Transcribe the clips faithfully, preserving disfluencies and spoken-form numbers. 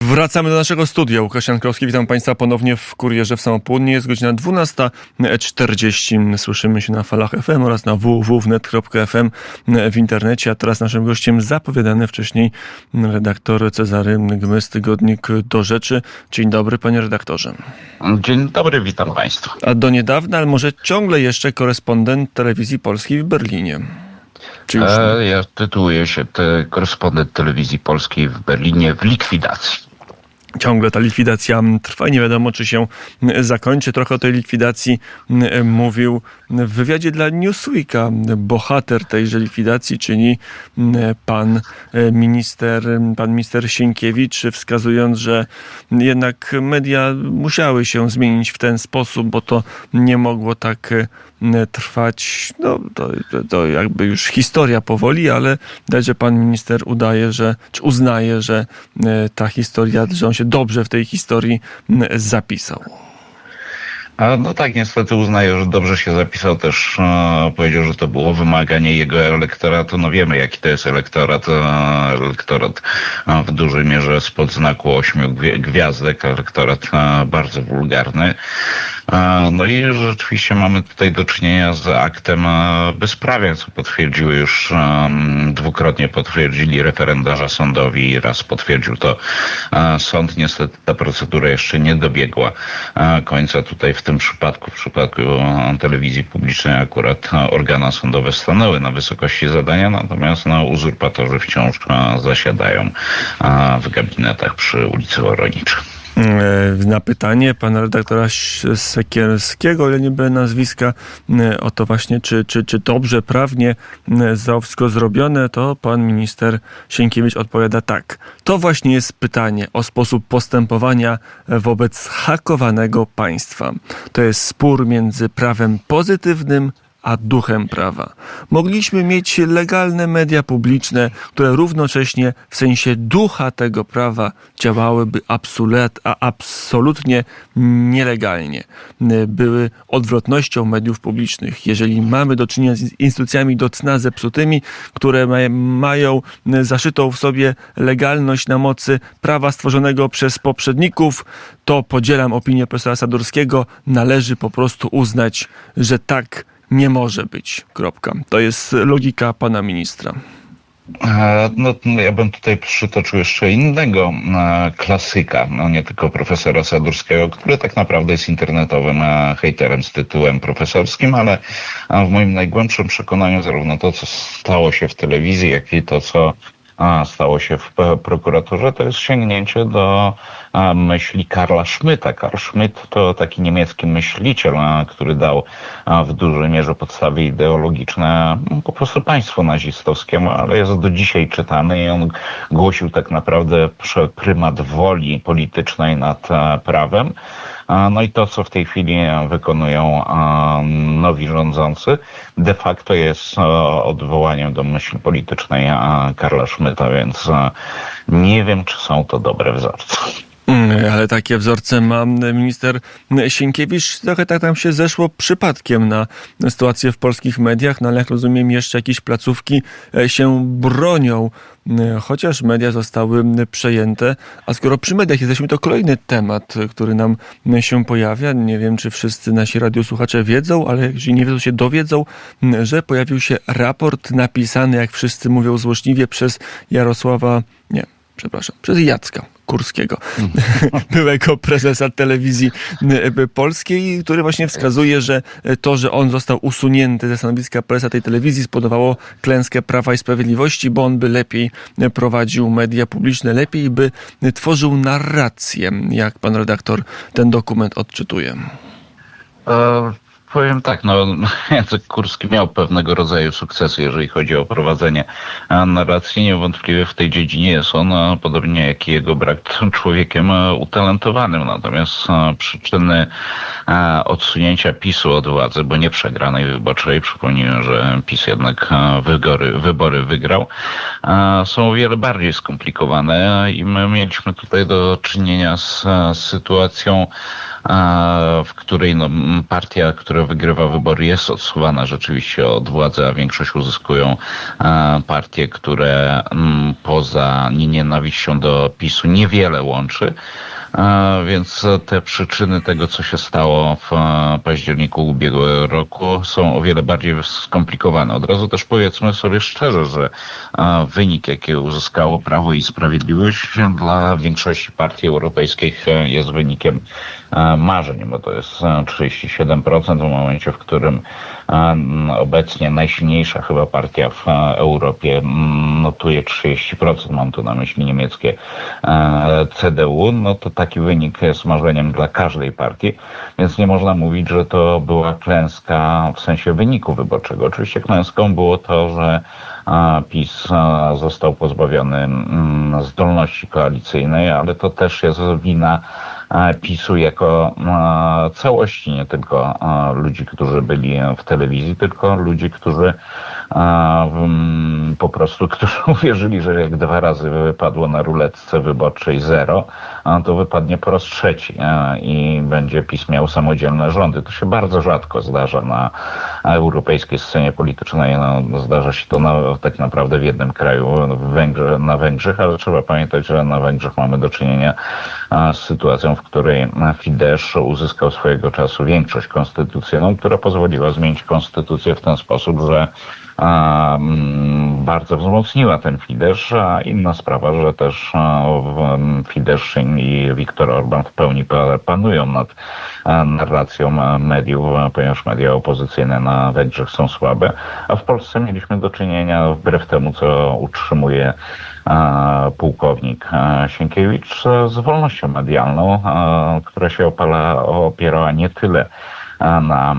Wracamy do naszego studia. Łukasz Jankowski, witam Państwa ponownie w Kurierze w samo południe. Jest godzina dwunasta czterdzieści. Słyszymy się na falach F M oraz na w w w kropka wnet kropka f m w internecie. A teraz naszym gościem zapowiadany wcześniej redaktor Cezary Gmys, tygodnik Do Rzeczy. Dzień dobry, panie redaktorze. Dzień dobry, witam Państwa. A do niedawna, ale może ciągle jeszcze korespondent Telewizji Polskiej w Berlinie. E, ja tytułuję się te, korespondent Telewizji Polskiej w Berlinie w likwidacji. Ciągle ta likwidacja trwa i nie wiadomo, czy się zakończy. Trochę o tej likwidacji mówił w wywiadzie dla Newsweeka bohater tejże likwidacji, czyli pan minister, pan minister Sienkiewicz, wskazując, że jednak media musiały się zmienić w ten sposób, bo to nie mogło tak trwać. No, to, to jakby już historia powoli, ale widać, że pan minister udaje, że, czy uznaje, że ta historia, że on się dobrze w tej historii zapisał. A no tak, niestety uznaję, że dobrze się zapisał. Też e, powiedział, że to było wymaganie jego elektoratu. No wiemy, jaki to jest elektorat. E, elektorat e, w dużej mierze spod znaku ośmiu gwiazdek. Elektorat e, bardzo wulgarny. E, no i rzeczywiście mamy tutaj do czynienia z aktem e, bezprawia, co potwierdziły już e, dwukrotnie potwierdzili referendarze sądowi. Raz potwierdził to e, sąd. Niestety ta procedura jeszcze nie dobiegła e, końca tutaj w tym W tym przypadku, w przypadku telewizji publicznej akurat organa sądowe stanęły na wysokości zadania, natomiast no, uzurpatorzy wciąż zasiadają w gabinetach przy ulicy Woronicza. Na pytanie pana redaktora Sekierskiego, ale nie będę nazwiska, o to właśnie, czy, czy, czy dobrze, prawnie za wszystko zrobione, to pan minister Sienkiewicz odpowiada tak. To właśnie jest pytanie o sposób postępowania wobec hakowanego państwa. To jest spór między prawem pozytywnym a duchem prawa. Mogliśmy mieć legalne media publiczne, które równocześnie w sensie ducha tego prawa działałyby absolut, a absolutnie nielegalnie. Były odwrotnością mediów publicznych. Jeżeli mamy do czynienia z instytucjami do cna zepsutymi, które ma, mają zaszytą w sobie legalność na mocy prawa stworzonego przez poprzedników, to podzielam opinię profesora Sadurskiego. Należy po prostu uznać, że tak nie może być. Kropka. To jest logika pana ministra. No, ja bym tutaj przytoczył jeszcze innego e, klasyka, no nie tylko profesora Sadurskiego, który tak naprawdę jest internetowym e, hejterem z tytułem profesorskim, ale e, w moim najgłębszym przekonaniu zarówno to, co stało się w telewizji, jak i to, co a, stało się w prokuraturze, to jest sięgnięcie do a, myśli Karla Schmitta. Karl Schmitt to taki niemiecki myśliciel, a, który dał a, w dużej mierze podstawy ideologiczne no, po prostu państwu nazistowskiemu, ale jest do dzisiaj czytany i on głosił tak naprawdę prymat woli politycznej nad a, prawem. No i to, co w tej chwili wykonują nowi rządzący, de facto jest odwołaniem do myśli politycznej Karla Schmitta, więc nie wiem, czy są to dobre wzorce. Ale takie wzorce ma minister Sienkiewicz. Trochę tak tam się zeszło przypadkiem na sytuację w polskich mediach, no ale jak rozumiem, jeszcze jakieś placówki się bronią, chociaż media zostały przejęte. A skoro przy mediach jesteśmy, to kolejny temat, który nam się pojawia. Nie wiem, czy wszyscy nasi radiosłuchacze wiedzą, ale jeżeli nie wiedzą, się dowiedzą, że pojawił się raport napisany, jak wszyscy mówią złośliwie, przez Jarosława, nie, przepraszam, przez Jacka Kurskiego, byłego prezesa Telewizji Polskiej, który właśnie wskazuje, że to, że on został usunięty ze stanowiska prezesa tej telewizji, spowodowało klęskę Prawa i Sprawiedliwości, bo on by lepiej prowadził media publiczne, lepiej by tworzył narrację. Jak pan redaktor ten dokument odczytuje? E- Powiem tak, no Jacek Kurski miał pewnego rodzaju sukcesy, jeżeli chodzi o prowadzenie narracji. Niewątpliwie w tej dziedzinie jest on, podobnie jak i jego brak, człowiekiem utalentowanym. Natomiast przyczyny odsunięcia PiSu od władzy, bo nie przegranej wyborczej, przypomnijmy, że PiS jednak wybory, wybory wygrał, są o wiele bardziej skomplikowane i my mieliśmy tutaj do czynienia z sytuacją w której no, partia, która wygrywa wybory, jest odsuwana rzeczywiście od władzy, a większość uzyskują partie, które poza nienawiścią do PiSu niewiele łączy. Więc te przyczyny tego, co się stało w październiku ubiegłego roku, są o wiele bardziej skomplikowane. Od razu też powiedzmy sobie szczerze, że wynik, jaki uzyskało Prawo i Sprawiedliwość, dla większości partii europejskich jest wynikiem marzeń, bo to jest trzydzieści siedem procent w momencie, w którym obecnie najsilniejsza chyba partia w Europie notuje trzydzieści procent, mam tu na myśli niemieckie C D U, no to taki wynik jest marzeniem dla każdej partii, więc nie można mówić, że to była klęska w sensie wyniku wyborczego. Oczywiście klęską było to, że PiS został pozbawiony zdolności koalicyjnej, ale to też jest wina PiSu jako całości, nie tylko ludzi, którzy byli w telewizji, tylko ludzi, którzy po prostu, którzy uwierzyli, że jak dwa razy wypadło na ruletce wyborczej zero, to wypadnie po raz trzeci i będzie PiS miał samodzielne rządy. To się bardzo rzadko zdarza na europejskiej scenie politycznej. No, zdarza się to na, tak naprawdę w jednym kraju, w Węgrzy, na Węgrzech, ale trzeba pamiętać, że na Węgrzech mamy do czynienia z sytuacją, w której Fidesz uzyskał swojego czasu większość konstytucyjną, która pozwoliła zmienić konstytucję w ten sposób, że a, m, bardzo wzmocniła ten Fidesz, a inna sprawa, że też Fidesz i Viktor Orban w pełni panują nad a, narracją mediów, ponieważ media opozycyjne na Węgrzech są słabe, a w Polsce mieliśmy do czynienia, wbrew temu, co utrzymuje a, pułkownik a, Sienkiewicz, z wolnością medialną, a, która się opala, opierała nie tyle na,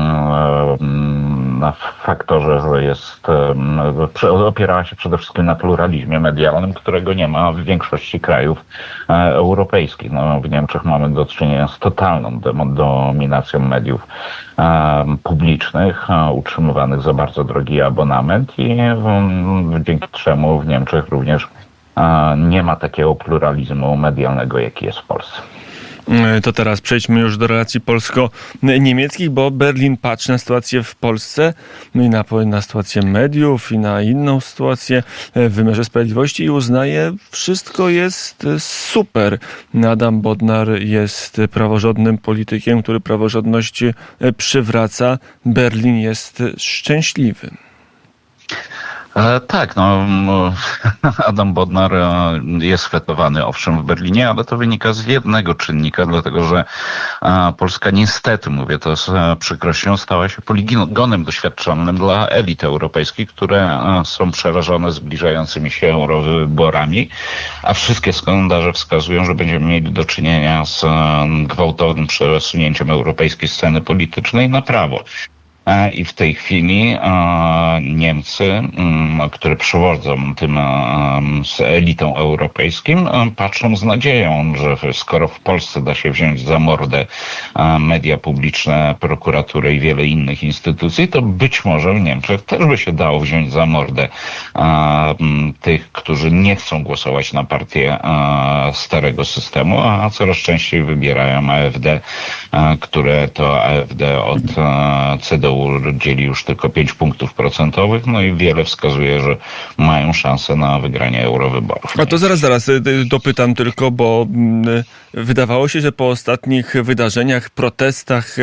na faktorze, że jest, opierała się przede wszystkim na pluralizmie medialnym, którego nie ma w większości krajów europejskich. No, w Niemczech mamy do czynienia z totalną dominacją mediów publicznych, utrzymywanych za bardzo drogi abonament i dzięki czemu w Niemczech również nie ma takiego pluralizmu medialnego, jaki jest w Polsce. To teraz przejdźmy już do relacji polsko-niemieckich, bo Berlin patrzy na sytuację w Polsce, no i na, na sytuację mediów i na inną sytuację w wymiarze sprawiedliwości i uznaje, wszystko jest super. Adam Bodnar jest praworządnym politykiem, który praworządność przywraca. Berlin jest szczęśliwy. E, tak, no Adam Bodnar jest fletowany owszem w Berlinie, ale to wynika z jednego czynnika, dlatego że a, Polska niestety, mówię to z a, przykrością, stała się poligonem doświadczalnym dla elit europejskich, które a, są przerażone zbliżającymi się eurowyborami, a wszystkie sondaże wskazują, że będziemy mieli do czynienia z a, gwałtownym przesunięciem europejskiej sceny politycznej na prawo. I w tej chwili Niemcy, które przewodzą tym z elitą europejskim, patrzą z nadzieją, że skoro w Polsce da się wziąć za mordę media publiczne, prokuraturę i wiele innych instytucji, to być może w Niemczech też by się dało wziąć za mordę tych, którzy nie chcą głosować na partię starego systemu, a coraz częściej wybierają A F D, które to A F D od C D U dzieli już tylko pięć punktów procentowych, no i wiele wskazuje, że mają szansę na wygranie eurowyborów. A to zaraz, zaraz dopytam tylko, bo wydawało się, że po ostatnich wydarzeniach, protestach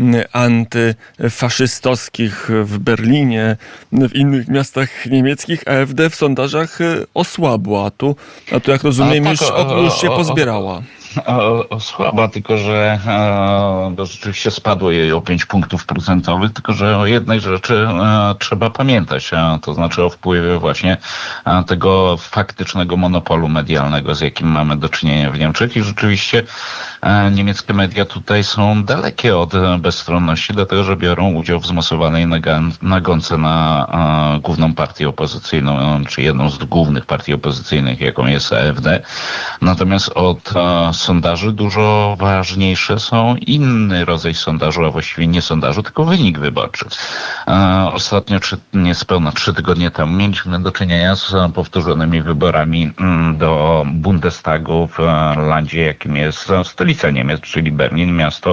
antyfaszystowskich w Berlinie, w innych miastach niemieckich, A F D w sondażach osłabła, a tu, a tu jak rozumiem, już, już się pozbierała. Osłaba, tylko że e, rzeczywiście spadło jej o pięć punktów procentowych, tylko że o jednej rzeczy e, trzeba pamiętać, a, to znaczy o wpływie właśnie a, tego faktycznego monopolu medialnego, z jakim mamy do czynienia w Niemczech i rzeczywiście e, niemieckie media tutaj są dalekie od bezstronności, dlatego że biorą udział w zmasowanej nagonce na a, główną partię opozycyjną, czy jedną z głównych partii opozycyjnych, jaką jest A F D. Natomiast od a, sondaży dużo ważniejsze są inny rodzaj sondażu, a właściwie nie sondażu, tylko wynik wyborczy. Ostatnio, czy niespełna trzy tygodnie temu, mieliśmy do czynienia z powtórzonymi wyborami do Bundestagu w landzie, jakim jest stolica Niemiec, czyli Berlin, miasto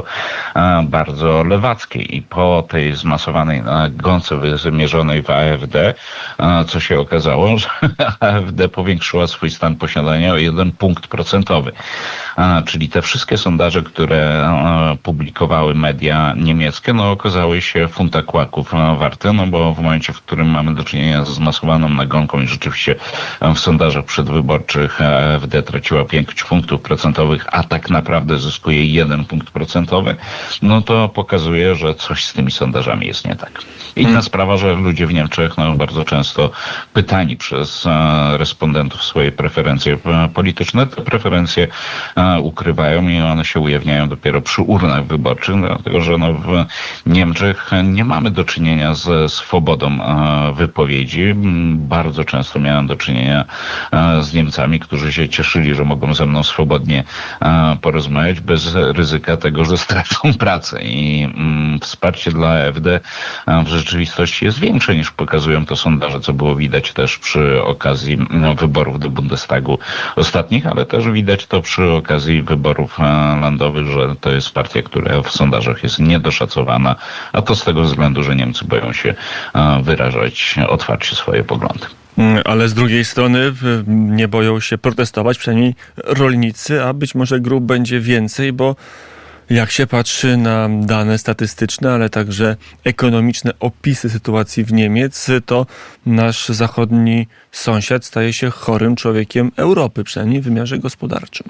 bardzo lewackie. I po tej zmasowanej gonce wymierzonej w A F D, co się okazało, że A F D powiększyła swój stan posiadania o jeden punkt procentowy. Czyli te wszystkie sondaże, które publikowały media niemieckie, no okazały się funta kłaków warte, no bo w momencie, w którym mamy do czynienia z zmasowaną nagonką i rzeczywiście w sondażach przedwyborczych A F D traciła pięć punktów procentowych, a tak naprawdę zyskuje jeden punkt procentowy, no to pokazuje, że coś z tymi sondażami jest nie tak. Inna hmm. sprawa, że ludzie w Niemczech no, bardzo często pytani przez e, respondentów swoje preferencje polityczne, te preferencje e, ukrywają i one się ujawniają dopiero przy urnach wyborczych, dlatego że no, w Niemczech nie mamy do czynienia ze swobodą e, wypowiedzi. Bardzo często miałem do czynienia e, z Niemcami, którzy się cieszyli, że mogą ze mną swobodnie e, porozmawiać bez ryzyka tego, że stracą pracę. I mm, wsparcie dla A F D w rzeczywistości jest większe niż pokazują to sondaże, co było widać też przy okazji no, wyborów do Bundestagu ostatnich, ale też widać to przy okazji wyborów landowych, że to jest partia, która w sondażach jest niedoszacowana, a to z tego względu, że Niemcy boją się wyrażać otwarcie swoje poglądy. Ale z drugiej strony nie boją się protestować, przynajmniej rolnicy, a być może grup będzie więcej, bo jak się patrzy na dane statystyczne, ale także ekonomiczne opisy sytuacji w Niemiec, to nasz zachodni sąsiad staje się chorym człowiekiem Europy, przynajmniej w wymiarze gospodarczym.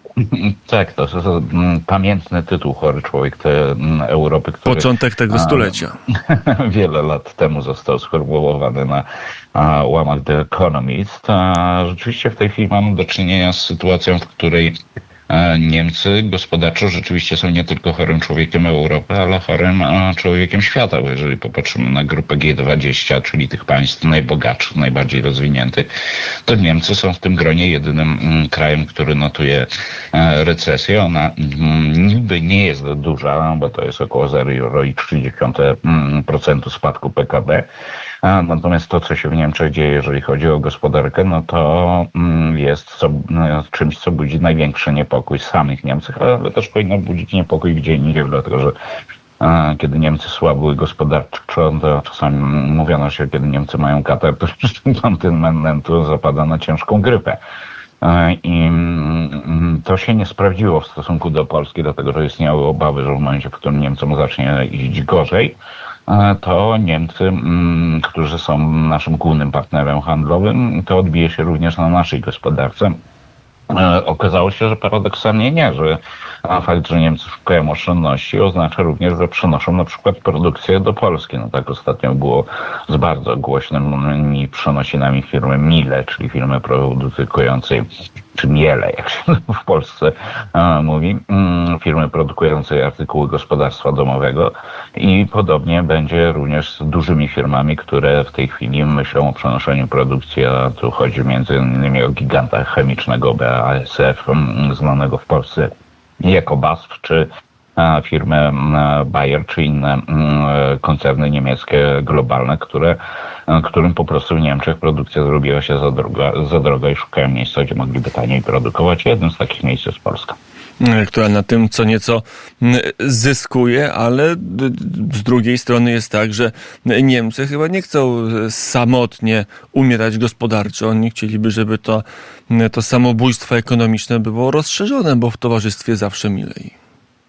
Tak, to jest pamiętny tytuł, chory człowiek te Europy, który początek tego stulecia. Wiele lat temu został sformułowany na a, łamach The Economist. A rzeczywiście w tej chwili mamy do czynienia z sytuacją, w której Niemcy gospodarczo rzeczywiście są nie tylko chorym człowiekiem Europy, ale chorym człowiekiem świata, bo jeżeli popatrzymy na grupę G dwadzieścia, czyli tych państw najbogatszych, najbardziej rozwiniętych, to Niemcy są w tym gronie jedynym krajem, który notuje recesję. Ona niby nie jest duża, bo to jest około zero przecinek trzy procent spadku P K B. Natomiast to, co się w Niemczech dzieje, jeżeli chodzi o gospodarkę, no to jest co, no, czymś, co budzi największy niepokój w samych Niemczech, ale też powinno budzić niepokój gdzie indziej, dlatego że a, kiedy Niemcy słabły gospodarczo, to czasami mówiono się, kiedy Niemcy mają katar, to kontynentu zapada na ciężką grypę. I to się nie sprawdziło w stosunku do Polski, dlatego że istniały obawy, że w momencie, w którym Niemcom zacznie iść gorzej, to Niemcy, którzy są naszym głównym partnerem handlowym, to odbije się również na naszej gospodarce. Okazało się, że paradoksalnie nie, że fakt, że Niemcy szukają oszczędności oznacza również, że przenoszą na przykład produkcję do Polski. No tak ostatnio było z bardzo głośnymi przenosinami firmy Miele, czyli firmy produkującej, czy Miele, jak się w Polsce a, mówi, firmy produkującej artykuły gospodarstwa domowego i podobnie będzie również z dużymi firmami, które w tej chwili myślą o przenoszeniu produkcji, a tu chodzi między innymi o giganta chemicznego B A S F, znanego w Polsce jako B A S F, czy firmy Bayer, czy inne koncerny niemieckie globalne, które, którym po prostu w Niemczech produkcja zrobiła się za droga, za droga i szukają miejsca, gdzie mogliby taniej produkować. Jednym z takich miejsc jest Polska. Która na tym co nieco zyskuje, ale z drugiej strony jest tak, że Niemcy chyba nie chcą samotnie umierać gospodarczo. Oni chcieliby, żeby to, to samobójstwo ekonomiczne było rozszerzone, bo w towarzystwie zawsze milej.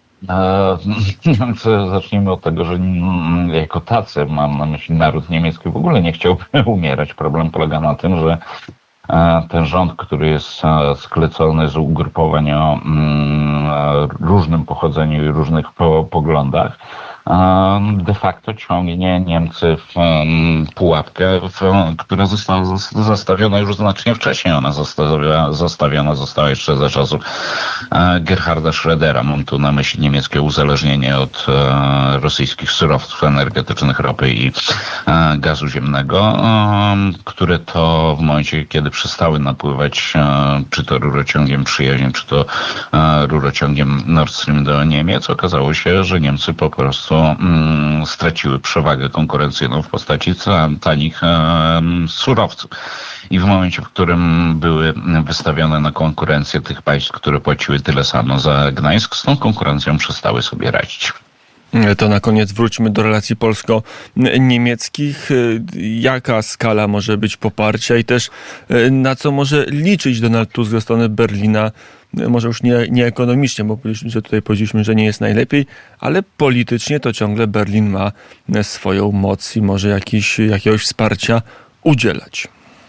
Zacznijmy od tego, że jako tacy, mam na myśli naród niemiecki, w ogóle nie chciałby umierać. Problem polega na tym, że ten rząd, który jest sklecony z ugrupowań o różnym pochodzeniu i różnych poglądach, de facto ciągnie Niemcy w pułapkę, w, która została zastawiona już znacznie wcześniej. Ona została, zastawiona została jeszcze za czasów Gerharda Schrödera. Mam tu na myśli niemieckie uzależnienie od rosyjskich surowców energetycznych, ropy i gazu ziemnego, które to w momencie, kiedy przestały napływać czy to rurociągiem Przyjaźń, czy to rurociągiem Nord Stream do Niemiec, okazało się, że Niemcy po prostu mm, straciły przewagę konkurencyjną w postaci tanich um, surowców. I w momencie, w którym były wystawione na konkurencję tych państw, które płaciły tyle samo za Gdańsk, z tą konkurencją przestały sobie radzić. To na koniec wróćmy do relacji polsko-niemieckich. Jaka skala może być poparcia i też na co może liczyć Donald Tusk ze strony Berlina? Może już nie, nie ekonomicznie, bo że tutaj powiedzieliśmy, że nie jest najlepiej, ale politycznie to ciągle Berlin ma swoją moc i może jakiś, jakiegoś wsparcia udzielać.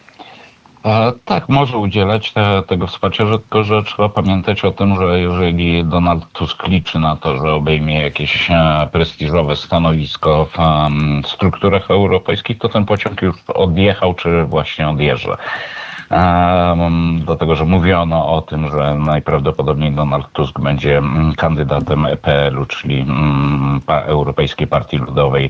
Tak, może udzielać te, tego wsparcia, że, tylko że trzeba pamiętać o tym, że jeżeli Donald Tusk liczy na to, że obejmie jakieś prestiżowe stanowisko w um, strukturach europejskich, to ten pociąg już odjechał, czy właśnie odjeżdża. Um, do tego, że mówiono o tym, że najprawdopodobniej Donald Tusk będzie kandydatem E P L u, czyli um, pa, Europejskiej Partii Ludowej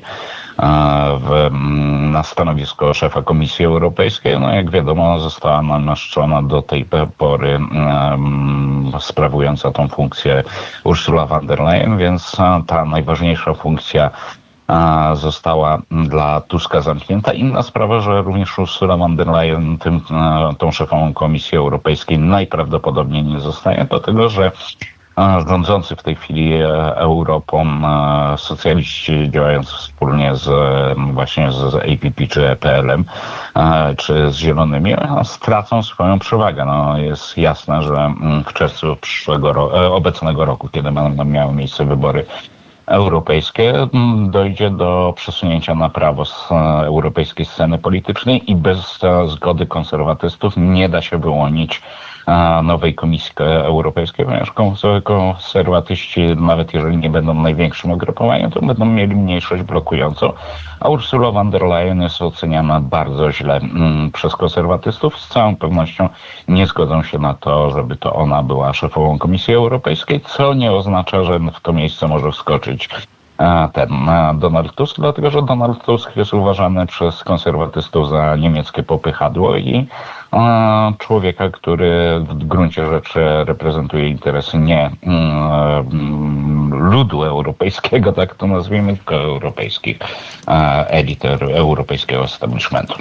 w, na stanowisko szefa Komisji Europejskiej. No jak wiadomo, została namaszczona do tej pory um, sprawująca tą funkcję Ursula von der Leyen, więc ta najważniejsza funkcja została dla Tuska zamknięta. Inna sprawa, że również Ursula von der Leyen tym, tą szefą Komisji Europejskiej najprawdopodobniej nie zostanie, dlatego że rządzący w tej chwili Europą socjaliści działający wspólnie z właśnie z A P P czy E P L em czy z Zielonymi stracą swoją przewagę. No, jest jasne, że w czerwcu przyszłego roku, obecnego roku, kiedy będą miały miejsce wybory europejskie, dojdzie do przesunięcia na prawo z europejskiej sceny politycznej i bez zgody konserwatystów nie da się wyłonić nowej Komisji Europejskiej, ponieważ konserwatyści, nawet jeżeli nie będą największym ugrupowaniem, to będą mieli mniejszość blokującą, a Ursula von der Leyen jest oceniana bardzo źle mm, przez konserwatystów. Z całą pewnością nie zgodzą się na to, żeby to ona była szefową Komisji Europejskiej, co nie oznacza, że w to miejsce może wskoczyć ten Donald Tusk, dlatego że Donald Tusk jest uważany przez konserwatystów za niemieckie popychadło i człowieka, który w gruncie rzeczy reprezentuje interesy nie ludu europejskiego, tak to nazwijmy, tylko europejskich elit, europejskiego establishmentu.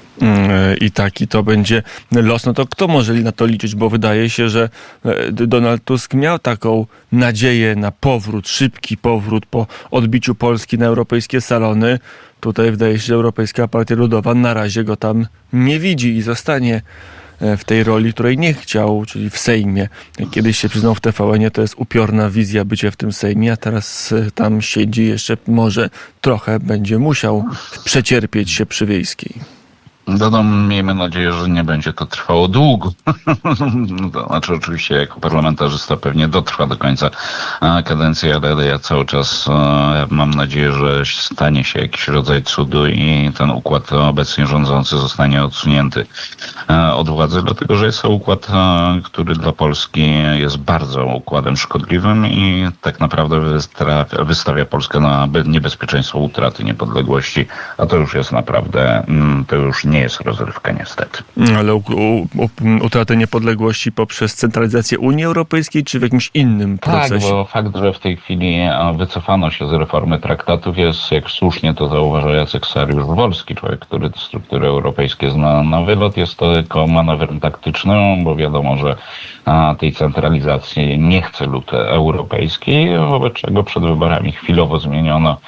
I taki to będzie los. No to kto może na to liczyć? Bo wydaje się, że Donald Tusk miał taką nadzieję na powrót, szybki powrót po odbiciu Polski na europejskie salony. Tutaj wydaje się, że Europejska Partia Ludowa na razie go tam nie widzi i zostanie w tej roli, której nie chciał, czyli w Sejmie. Kiedyś się przyznał w T V N-ie, to jest upiorna wizja bycia w tym Sejmie, a teraz tam siedzi jeszcze, może trochę będzie musiał przecierpieć się przy Wiejskiej. No, no, miejmy nadzieję, że nie będzie to trwało długo. To znaczy oczywiście jako parlamentarzysta pewnie dotrwa do końca kadencji, ale ja cały czas mam nadzieję, że stanie się jakiś rodzaj cudu i ten układ obecnie rządzący zostanie odsunięty od władzy, dlatego że jest to układ, który dla Polski jest bardzo układem szkodliwym i tak naprawdę wystawia Polskę na niebezpieczeństwo utraty niepodległości, a to już jest naprawdę, to już nie jest rozrywka niestety. Ale u, u, utratę niepodległości poprzez centralizację Unii Europejskiej, czy w jakimś innym procesie? Tak, bo fakt, że w tej chwili wycofano się z reformy traktatów jest, jak słusznie to zauważa Jacek Saryusz-Wolski, człowiek, który te struktury europejskie zna na wylot, jest to tylko manewr taktyczny, bo wiadomo, że tej centralizacji nie chce lud europejski, wobec czego przed wyborami chwilowo zmieniono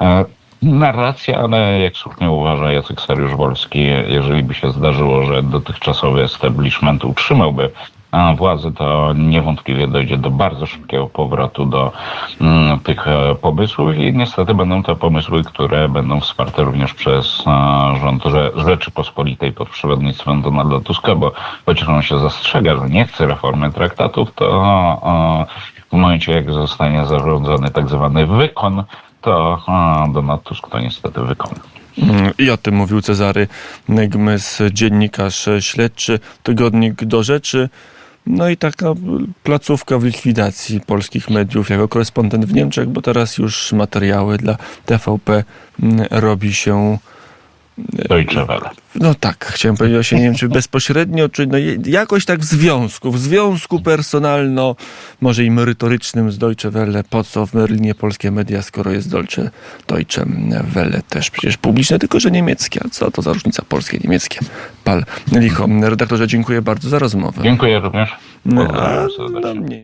narracja, ale jak słusznie uważa Jacek Saryusz-Wolski, jeżeli by się zdarzyło, że dotychczasowy establishment utrzymałby władzy, to niewątpliwie dojdzie do bardzo szybkiego powrotu do mm, tych e, pomysłów i niestety będą to pomysły, które będą wsparte również przez e, rząd Rzeczypospolitej pod przewodnictwem Donalda Tuska, bo chociaż on się zastrzega, że nie chce reformy traktatów, to e, w momencie jak zostanie zarządzony tak zwany wykon, to a, Donald Tusk to niestety wykona. I o tym mówił Cezary Gmys, dziennikarz śledczy, tygodnik Do Rzeczy. No i taka placówka w likwidacji polskich mediów jako korespondent w Niemczech, bo teraz już materiały dla T V P robi się... Deutsche Welle. No tak, chciałem powiedzieć, właśnie nie wiem, czy bezpośrednio, czy no jakoś tak w związku, w związku personalno, może i merytorycznym z Deutsche Welle. Po co w Berlinie polskie media, skoro jest Deutsche, Deutsche Welle też przecież publiczne, tylko że niemieckie. A co to za różnica polskie, niemieckie? Pal licho. Redaktorze, dziękuję bardzo za rozmowę. Dziękuję również. A, no,